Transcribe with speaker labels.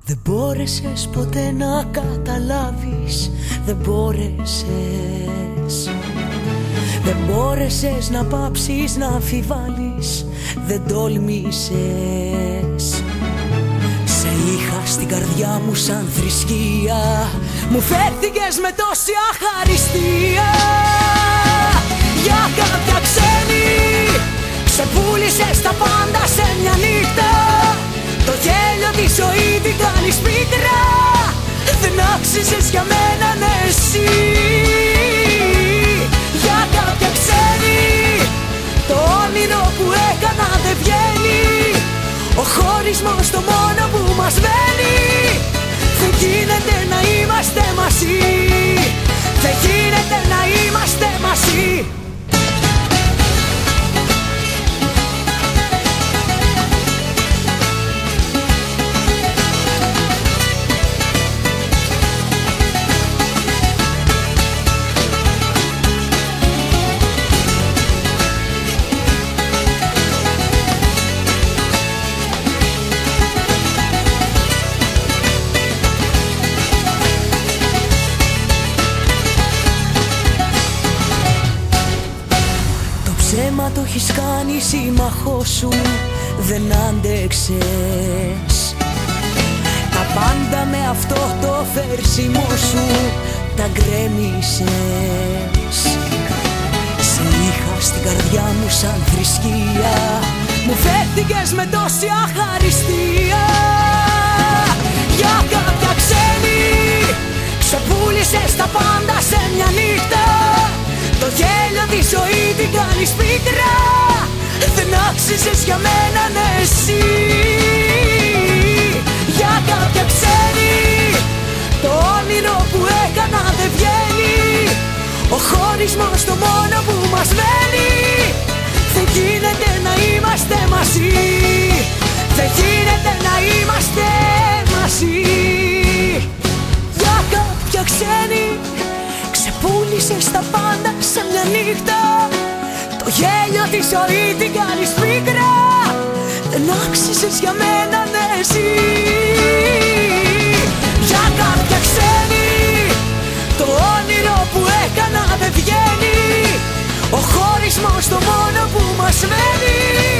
Speaker 1: Δεν μπόρεσες ποτέ να καταλάβεις, δεν μπόρεσες. Δεν μπόρεσες να πάψεις να αμφιβάλλεις, δεν τόλμησες. Σε είχα στην καρδιά μου σαν θρησκεία, μου φέρθηκες με τόση αχαριστία. Για κάποια ξένη ξεπούλησες τα πάντα σε μια νύχτα. Το γέλιο τη ζωή την κάνεις πίκρα, δεν άξιζες για μένα ναι εσύ. Για κάποια ξένη το όνειρο που έκανα δεν βγαίνει. Ο χωρισμός το μόνο που μας μένει. Δεν γίνεται να είμαστε μαζί, δεν γίνεται να είμαστε μαζί. Ψέμα το έχεις κάνει σύμμαχό σου, δεν άντεξες. Τα πάντα με αυτό το φέρσιμο σου τα γκρέμισες. Σε είχα στην καρδιά μου σαν θρησκεία, μου φέρθηκες με τόση αχαριστία. Για κάποια ξένη ξεπούλησες τα πάντα σε μια νύχτα. Το γέλιο τη ζωή την κάνεις πίκρα, δεν άξιζες για μένα ναι εσύ. Για κάποια ξένη το όνειρο που έκανα δεν βγαίνει. Ο χωρισμός το μόνο που μας μένει. Δεν γίνεται να είμαστε μαζί, δεν γίνεται να είμαστε μαζί. Για κάποια ξένη ξεπούλησες τα πάντα σε μια νύχτα. Το γέλιο τη ζωή την κάνεις πίκρα, δεν άξιζες για μένα ναι εσύ. Για κάποια ξένη το όνειρο που έκανα δεν βγαίνει. Ο χωρισμός το μόνο που μας μένει.